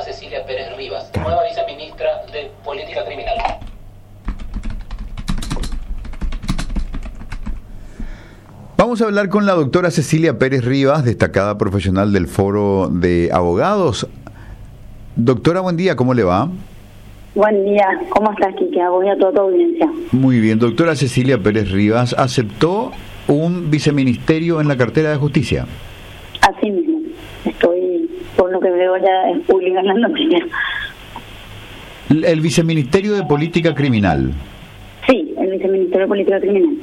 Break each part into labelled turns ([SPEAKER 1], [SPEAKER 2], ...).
[SPEAKER 1] Cecilia Pérez Rivas, nueva viceministra de Política Criminal.
[SPEAKER 2] Vamos a hablar con la doctora Cecilia Pérez Rivas, destacada profesional del Foro de Abogados. Doctora, buen día, ¿cómo le va?
[SPEAKER 3] Buen día, ¿cómo estás, Kike? A vos y a toda tu audiencia.
[SPEAKER 2] Muy bien, doctora Cecilia Pérez Rivas aceptó un viceministerio en la cartera de Justicia.
[SPEAKER 3] Así mismo, estoy, por lo que veo ya es pública en las noticias.
[SPEAKER 2] El viceministerio de Política Criminal.
[SPEAKER 3] Sí, el viceministerio de Política Criminal.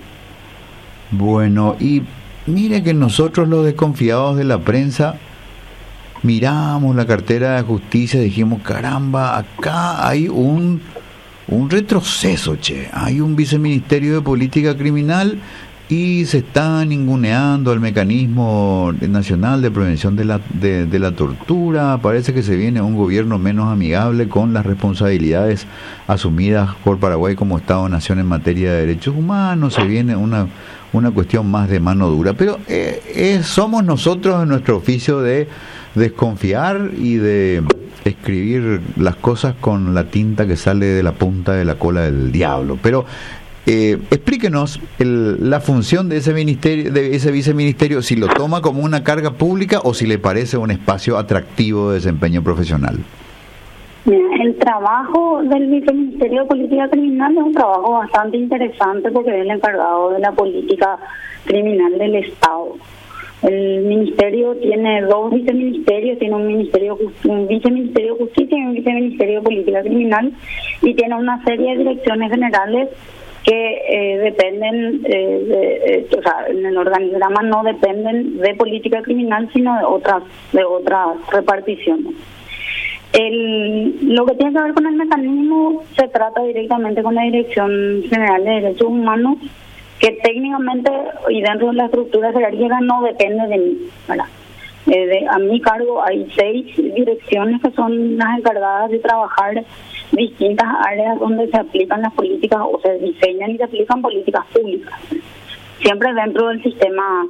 [SPEAKER 2] Bueno, y mire que nosotros los desconfiados de la prensa miramos la cartera de Justicia y dijimos, caramba, acá hay un retroceso, hay un viceministerio de Política Criminal y se está ninguneando al mecanismo nacional de prevención de la tortura. Parece que se viene un gobierno menos amigable con las responsabilidades asumidas por Paraguay como Estado-nación en materia de derechos humanos. Se viene una cuestión más de mano dura, pero somos nosotros en nuestro oficio de desconfiar y de escribir las cosas con la tinta que sale de la punta de la cola del diablo. Pero explíquenos la función de ese ministerio, de ese viceministerio, si lo toma como una carga pública o si le parece un espacio atractivo de desempeño profesional.
[SPEAKER 3] Mira, el trabajo del viceministerio de Política Criminal es un trabajo bastante interesante porque es el encargado de la política criminal del Estado. El ministerio tiene dos viceministerios, tiene un viceministerio de Justicia y un viceministerio de Política Criminal, y tiene una serie de direcciones generales que dependen, o sea, en el organigrama no dependen de política criminal, sino de otras reparticiones. Lo que tiene que ver con el mecanismo se trata directamente con la Dirección General de Derechos Humanos, que técnicamente y dentro de la estructura jerárquica no depende de mí, ¿verdad? A mi cargo hay 6 direcciones que son las encargadas de trabajar distintas áreas donde se aplican las políticas o se diseñan y se aplican políticas públicas, siempre dentro del sistema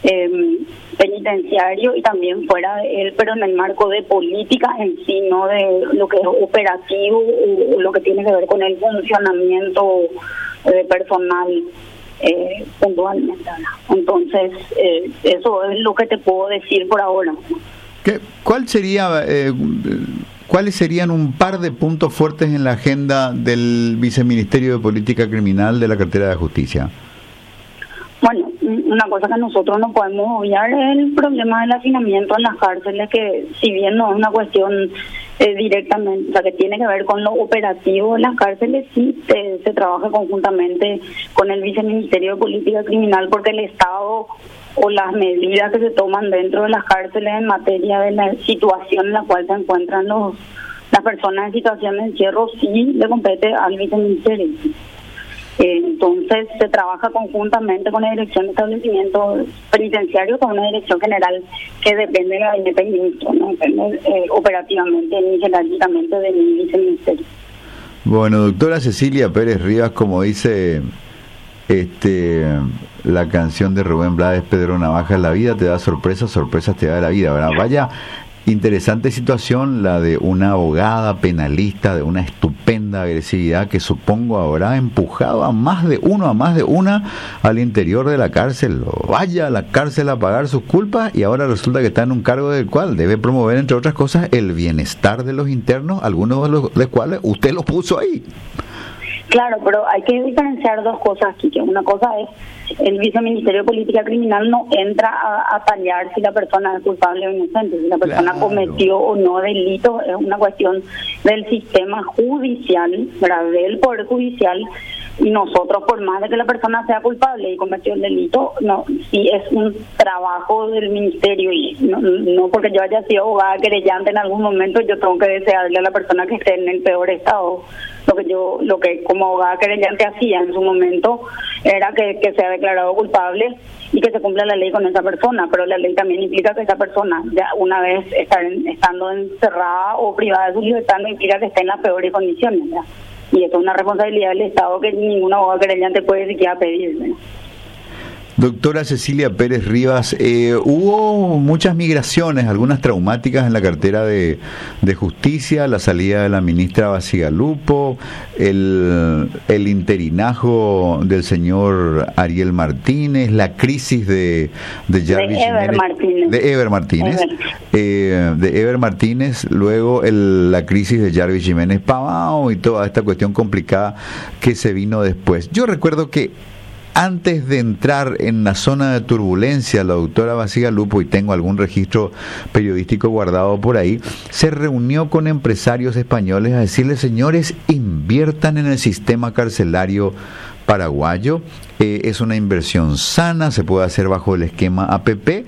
[SPEAKER 3] penitenciario y también fuera de él, pero en el marco de política en sí, no de lo que es operativo o lo que tiene que ver con el funcionamiento personal puntualmente. Entonces, eso es lo que te puedo decir por ahora. ¿Cuáles serían un par de puntos fuertes en la agenda del Viceministerio de Política Criminal de la cartera de Justicia? Bueno, una cosa que nosotros no podemos obviar es el problema del hacinamiento en las cárceles, que si bien no es una cuestión directamente, o sea, que tiene que ver con lo operativo de las cárceles, sí se trabaja conjuntamente con el Viceministerio de Política Criminal, porque el Estado o las medidas que se toman dentro de las cárceles en materia de la situación en la cual se encuentran las personas en situación de encierro sí le compete al Viceministerio. Entonces se trabaja conjuntamente con la Dirección de Establecimiento Penitenciario, con una dirección general que depende de la independencia, no depende operativamente ni jerárquicamente de mi viceministerio.
[SPEAKER 2] Bueno, doctora Cecilia Pérez Rivas, como dice la canción de Rubén Blades, Pedro Navaja, la vida te da sorpresas, sorpresas te da la vida, ¿verdad? Vaya interesante situación la de una abogada penalista de una estupenda agresividad que supongo habrá empujado a más de una al interior de la cárcel. Vaya a la cárcel a pagar sus culpas y ahora resulta que está en un cargo del cual debe promover, entre otras cosas, el bienestar de los internos, algunos de los cuales usted los puso ahí.
[SPEAKER 3] Claro, pero hay que diferenciar dos cosas aquí, que una cosa es el Viceministerio de Política Criminal no entra a tallar si la persona es culpable o inocente, si la persona cometió o no delito, es una cuestión del sistema judicial, ¿verdad? Del Poder Judicial, y nosotros, por más de que la persona sea culpable y cometió el delito, no, sí es un trabajo del ministerio, y no porque yo haya sido abogada querellante en algún momento yo tengo que desearle a la persona que esté en el peor estado. Lo que como abogada querellante hacía en su momento era que sea declarado culpable y que se cumpla la ley con esa persona, pero la ley también implica que esa persona, ya una vez estando encerrada o privada de su libertad, no implica que esté en las peores condiciones, ¿verdad? Y eso es una responsabilidad del Estado que ningún abogado querellante puede siquiera pedir, ¿verdad?
[SPEAKER 2] Doctora Cecilia Pérez Rivas, hubo muchas migraciones, algunas traumáticas en la cartera de Justicia, la salida de la ministra Bacigalupo, el interinajo del señor Ariel Martínez, la crisis de Ever Martínez, luego la crisis de Jarvis Jiménez Pavao y toda esta cuestión complicada que se vino después. Yo recuerdo que antes de entrar en la zona de turbulencia, la doctora Bacigalupo, y tengo algún registro periodístico guardado por ahí, se reunió con empresarios españoles a decirles: señores, inviertan en el sistema carcelario paraguayo, es una inversión sana, se puede hacer bajo el esquema APP,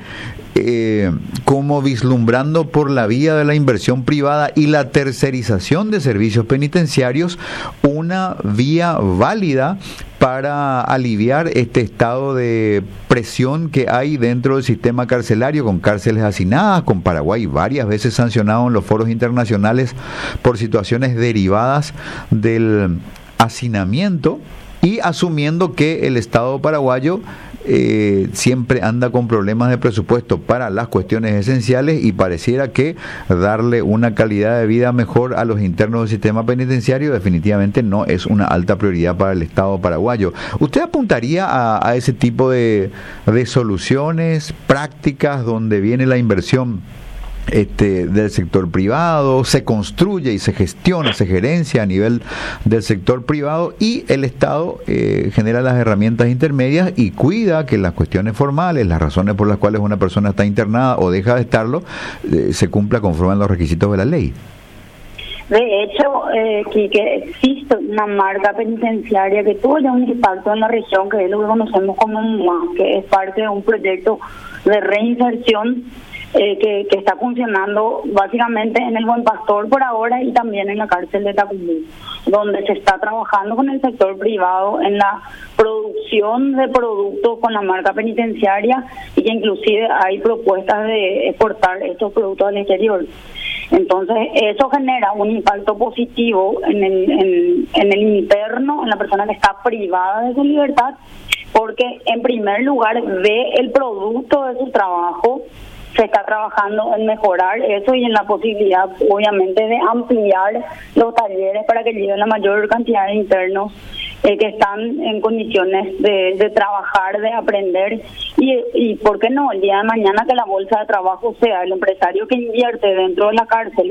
[SPEAKER 2] como vislumbrando por la vía de la inversión privada y la tercerización de servicios penitenciarios una vía válida para aliviar este estado de presión que hay dentro del sistema carcelario, con cárceles hacinadas, con Paraguay varias veces sancionado en los foros internacionales por situaciones derivadas del hacinamiento, y asumiendo que el Estado paraguayo siempre anda con problemas de presupuesto para las cuestiones esenciales, y pareciera que darle una calidad de vida mejor a los internos del sistema penitenciario definitivamente no es una alta prioridad para el Estado paraguayo. ¿Usted apuntaría a ese tipo de soluciones prácticas donde viene la inversión del sector privado, se construye y se gestiona, se gerencia a nivel del sector privado, y el Estado genera las herramientas intermedias y cuida que las cuestiones formales, las razones por las cuales una persona está internada o deja de estarlo, se cumpla conforme a los requisitos de la ley?
[SPEAKER 3] De hecho, que existe una marca penitenciaria que tuvo ya un impacto en la región, que es lo que conocemos como MUA, que es parte de un proyecto de reinserción que está funcionando básicamente en el Buen Pastor por ahora, y también en la cárcel de Tacumbú, donde se está trabajando con el sector privado en la producción de productos con la marca penitenciaria, y que inclusive hay propuestas de exportar estos productos al exterior. Entonces eso genera un impacto positivo en el interno, en la persona que está privada de su libertad, porque en primer lugar ve el producto de su trabajo, se está trabajando en mejorar eso y en la posibilidad, obviamente, de ampliar los talleres para que lleguen la mayor cantidad de internos que están en condiciones de trabajar, de aprender, y ¿por qué no? El día de mañana que la bolsa de trabajo sea el empresario que invierte dentro de la cárcel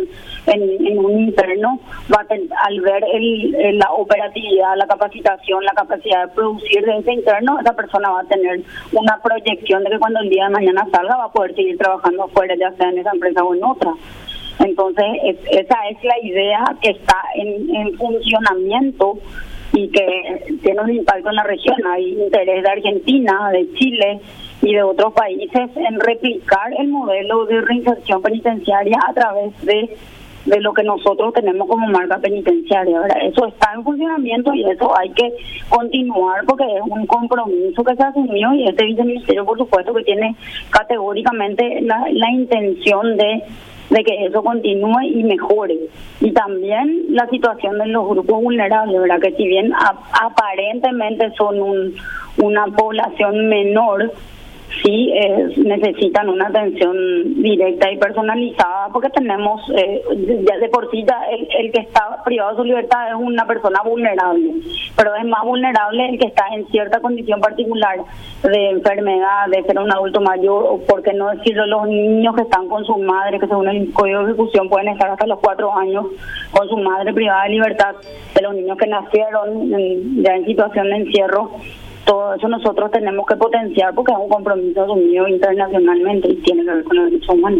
[SPEAKER 3] en un interno, al ver la operatividad, la capacitación, la capacidad de producir de ese interno, esa persona va a tener una proyección de que cuando el día de mañana salga va a poder seguir trabajando afuera, ya sea en esa empresa o en otra. Entonces esa es la idea que está en funcionamiento y que tiene un impacto en la región. Hay interés de Argentina, de Chile y de otros países en replicar el modelo de reinserción penitenciaria a través de lo que nosotros tenemos como marca penitenciaria, ¿verdad? Eso está en funcionamiento y eso hay que continuar, porque es un compromiso que se asumió, y este viceministerio, por supuesto, que tiene categóricamente la intención de que eso continúe y mejore. Y también la situación de los grupos vulnerables, ¿verdad? Que si bien aparentemente son una población menor, sí necesitan una atención directa y personalizada, porque tenemos, ya de por sí, el que está privado de su libertad es una persona vulnerable, pero es más vulnerable el que está en cierta condición particular de enfermedad, de ser un adulto mayor, o por qué no decirlo, los niños que están con su madre, que según el Código de Ejecución pueden estar hasta los 4 años con su madre privada de libertad, de los niños que nacieron ya en situación de encierro. Todo eso nosotros tenemos que potenciar, porque es un compromiso asumido internacionalmente y tiene que ver con los derechos humanos.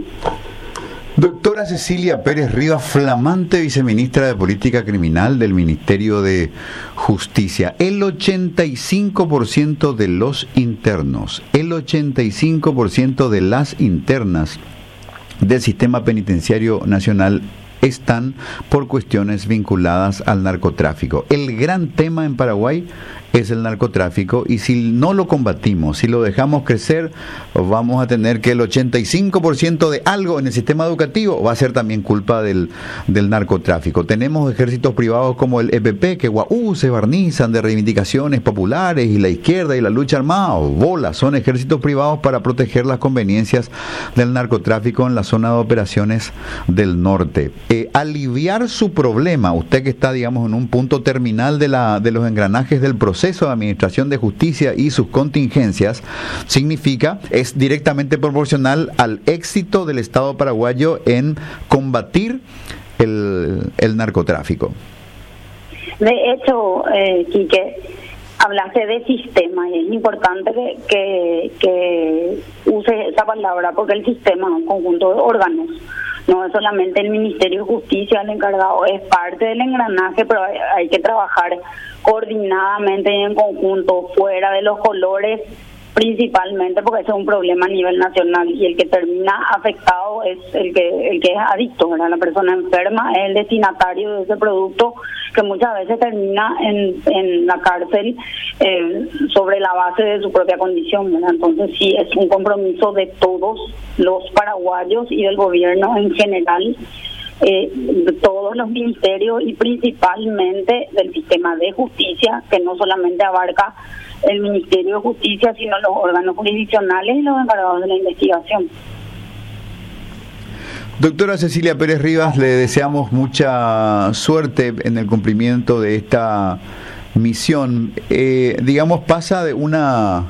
[SPEAKER 2] Doctora Cecilia Pérez Rivas, flamante viceministra de Política Criminal del Ministerio de Justicia. El 85% de los internos, el 85% de las internas del Sistema Penitenciario Nacional están por cuestiones vinculadas al narcotráfico. El gran tema en Paraguay es el narcotráfico, y si no lo combatimos, si lo dejamos crecer, vamos a tener que el 85% de algo en el sistema educativo va a ser también culpa del narcotráfico. Tenemos ejércitos privados como el EPP que se barnizan de reivindicaciones populares, y la izquierda y la lucha armada, son ejércitos privados para proteger las conveniencias del narcotráfico en la zona de operaciones del norte. Aliviar su problema, usted que está, digamos, en un punto terminal de los engranajes del proceso de administración de justicia y sus contingencias, es directamente proporcional al éxito del Estado paraguayo en combatir el narcotráfico.
[SPEAKER 3] De hecho, Quique, hablaste de sistema, y es importante que use esa palabra, porque el sistema es un conjunto de órganos. No es solamente el Ministerio de Justicia el encargado, es parte del engranaje, pero hay que trabajar coordinadamente y en conjunto, fuera de los colores, principalmente porque ese es un problema a nivel nacional, y el que termina afectado es el que es adicto, ¿verdad? La persona enferma es el destinatario de ese producto, que muchas veces termina en la cárcel sobre la base de su propia condición, ¿verdad? Entonces sí, es un compromiso de todos los paraguayos y del gobierno en general, de todos los ministerios, y principalmente del sistema de justicia, que no solamente abarca el Ministerio de Justicia, sino los órganos jurisdiccionales y los encargados de la investigación.
[SPEAKER 2] Doctora Cecilia Pérez Rivas, le deseamos mucha suerte en el cumplimiento de esta misión. Pasa de una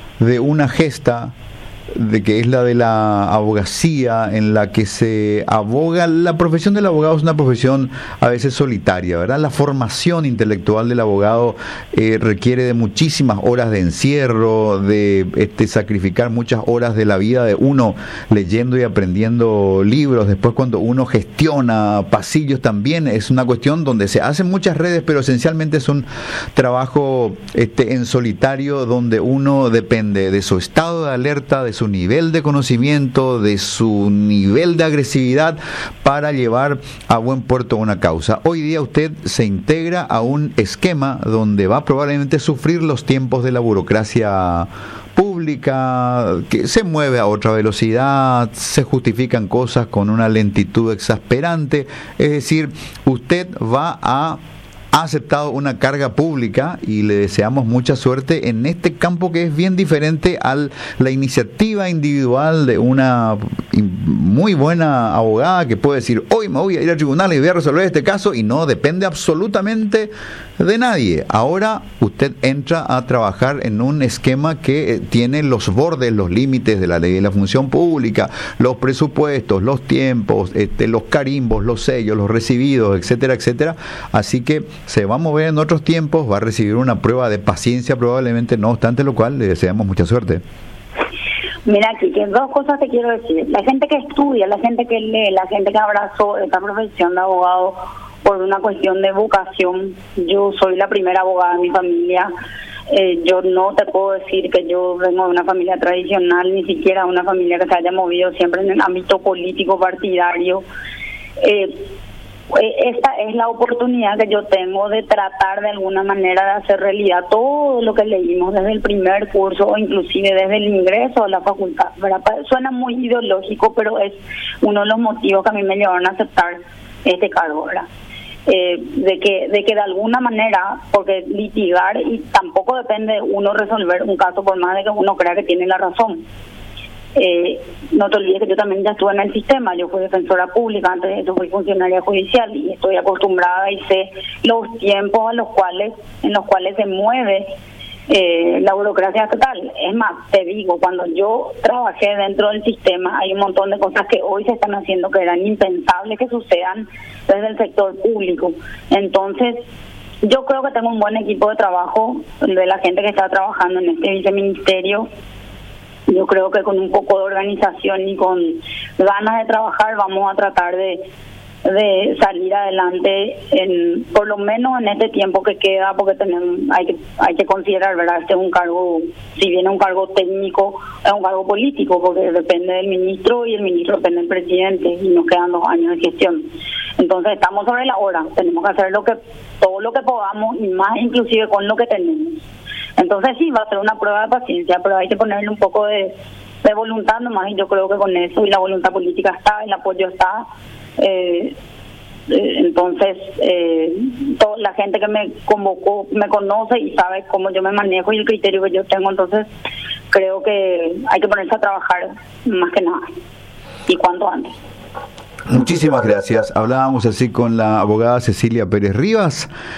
[SPEAKER 2] gesta de que es la de la abogacía, en la que se aboga. La profesión del abogado es una profesión a veces solitaria, ¿verdad? La formación intelectual del abogado requiere de muchísimas horas de encierro, de sacrificar muchas horas de la vida de uno leyendo y aprendiendo libros. Después, cuando uno gestiona pasillos, también es una cuestión donde se hacen muchas redes, pero esencialmente es un trabajo en solitario, donde uno depende de su estado de alerta, de su nivel de conocimiento, de su nivel de agresividad, para llevar a buen puerto una causa. Hoy día usted se integra a un esquema donde va probablemente sufrir los tiempos de la burocracia pública, que se mueve a otra velocidad, se justifican cosas con una lentitud exasperante. Es decir, usted ha aceptado una carga pública, y le deseamos mucha suerte en este campo, que es bien diferente a la iniciativa individual de una muy buena abogada que puede decir: hoy me voy a ir al tribunal y voy a resolver este caso, y no depende absolutamente de nadie. Ahora usted entra a trabajar en un esquema que tiene los bordes, los límites de la ley de la función pública, los presupuestos, los tiempos, los carimbos, los sellos, los recibidos, etcétera, etcétera. Así que se va a mover en otros tiempos, va a recibir una prueba de paciencia probablemente, no obstante lo cual le deseamos mucha suerte.
[SPEAKER 3] Mira, Kike, dos cosas te quiero decir. La gente que estudia, la gente que lee, la gente que abrazó esta profesión de abogado por una cuestión de vocación. Yo soy la primera abogada de mi familia. Yo no te puedo decir que yo vengo de una familia tradicional, ni siquiera una familia que se haya movido siempre en el ámbito político partidario. Esta es la oportunidad que yo tengo de tratar de alguna manera de hacer realidad todo lo que leímos desde el primer curso, o inclusive desde el ingreso a la facultad, ¿verdad? Suena muy ideológico, pero es uno de los motivos que a mí me llevaron a aceptar este cargo, ¿verdad? De que de alguna manera, porque litigar, y tampoco depende de uno resolver un caso por más de que uno crea que tiene la razón. No te olvides que yo también ya estuve en el sistema. Yo fui defensora pública, antes de eso fui funcionaria judicial, y estoy acostumbrada y sé los tiempos en los cuales se mueve la burocracia estatal. Es más, te digo, cuando yo trabajé dentro del sistema, hay un montón de cosas que hoy se están haciendo que eran impensables que sucedan desde el sector público. Entonces, yo creo que tengo un buen equipo de trabajo de la gente que está trabajando en este viceministerio. Yo creo que con un poco de organización y con ganas de trabajar vamos a tratar de salir adelante, por lo menos en este tiempo que queda, porque hay que considerar, ¿verdad? Este es un cargo, si bien es un cargo técnico, es un cargo político, porque depende del ministro y el ministro depende del presidente, y nos quedan 2 años de gestión. Entonces estamos sobre la hora, tenemos que hacer todo lo que podamos y más inclusive con lo que tenemos. Entonces sí, va a ser una prueba de paciencia, pero hay que ponerle un poco de voluntad nomás, y yo creo que con eso, y la voluntad política está, el apoyo está. Entonces toda la gente que me convocó me conoce y sabe cómo yo me manejo y el criterio que yo tengo, entonces creo que hay que ponerse a trabajar más que nada y cuanto antes.
[SPEAKER 2] Muchísimas gracias. Hablábamos así con la abogada Cecilia Pérez Rivas.